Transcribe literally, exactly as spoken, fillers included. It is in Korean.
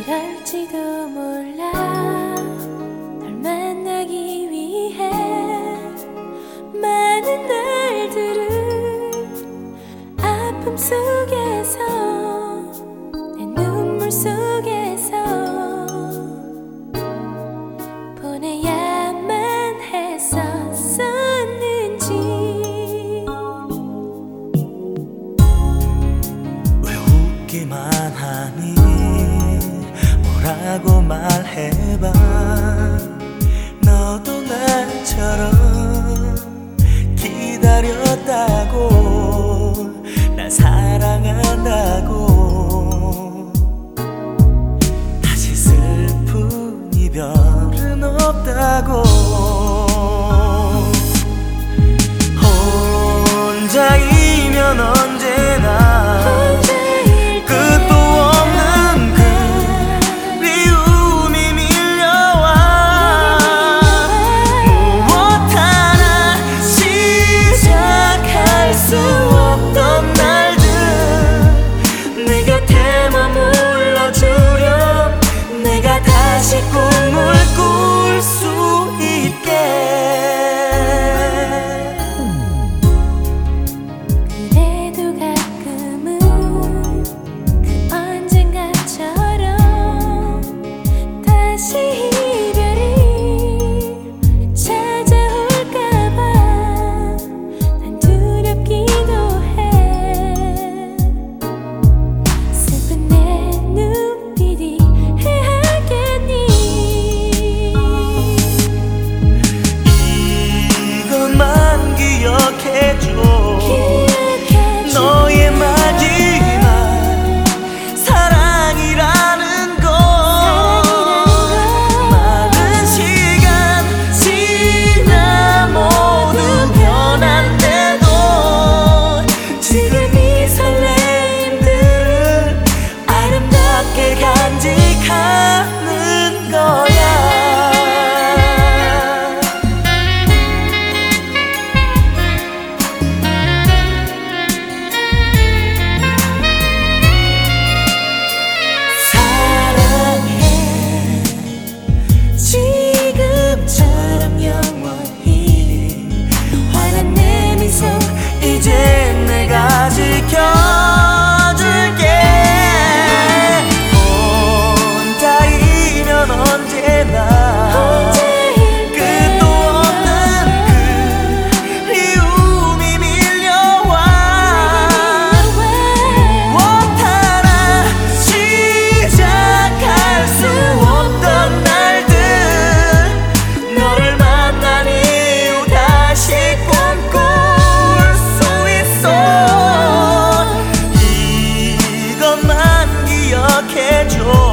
그럴지도 몰라. 널 만나기 위해 많은 날들을 아픔 속에서 내 눈물 속에서 보내야만 했었었는지. 왜 웃기만 하니 뭐라고 말해봐. 너도 나처럼 기다렸다고, 날 사랑한다고. 다시 슬픈 이별은 없다고. 혼자이면 언제나 끝도 없는 그리움이 밀려와. 무엇 하나 시작할 수 없던 날들 내 곁에 머물러주렴. 내가 다시 꿈을 꿀 수 있게. 너의 마지막 사랑이라는 걸. 많은 시간 지나 모두 변한데도 지금 이 설레임들을 아름답게 간직하는 거야. 이제 내가 지켜줄게. 혼자이면 언제나 끝도 없는 그리움이 밀려와. 무엇 하나 시작할 수 없던 날들 너를 만난 이후 다시 꿈꿔. 이것만 기억해줘.